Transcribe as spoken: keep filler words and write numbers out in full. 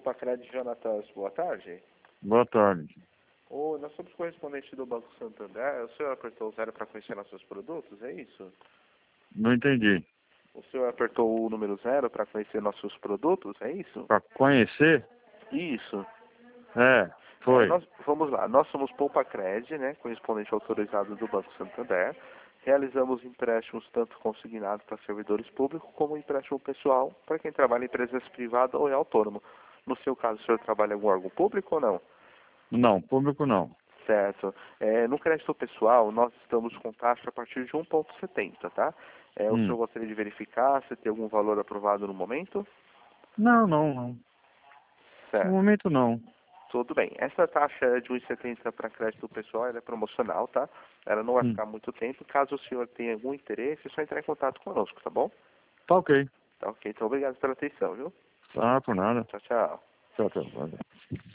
Poupa-Cred Jonatas, boa tarde. Boa tarde. Ô, nós somos correspondentes do Banco Santander. O senhor apertou o zero para conhecer nossos produtos, é isso? Não entendi. O senhor apertou o número zero para conhecer nossos produtos, é isso? Para conhecer? Isso. É, foi. É, nós, vamos lá, nós somos Poupa-Cred, né, correspondente autorizado do Banco Santander. Realizamos empréstimos tanto consignados para servidores públicos como empréstimo pessoal para quem trabalha em empresas privadas ou é autônomo. No seu caso, o senhor trabalha em algum órgão público ou não? Não, público não. Certo. É, no crédito pessoal, nós estamos com taxa a partir de um vírgula setenta, tá? É, o Hum. senhor gostaria de verificar se tem algum valor aprovado no momento? Não, não, não. No Certo. momento não. Tudo bem. Essa taxa de um vírgula setenta para crédito pessoal ela é promocional, tá? Ela não vai Hum. ficar muito tempo. Caso o senhor tenha algum interesse, é só entrar em contato conosco, tá bom? Tá ok. Tá ok. Então, obrigado pela atenção, viu? Ah, por nada. Tchau, tchau. Tchau, tchau. Valeu.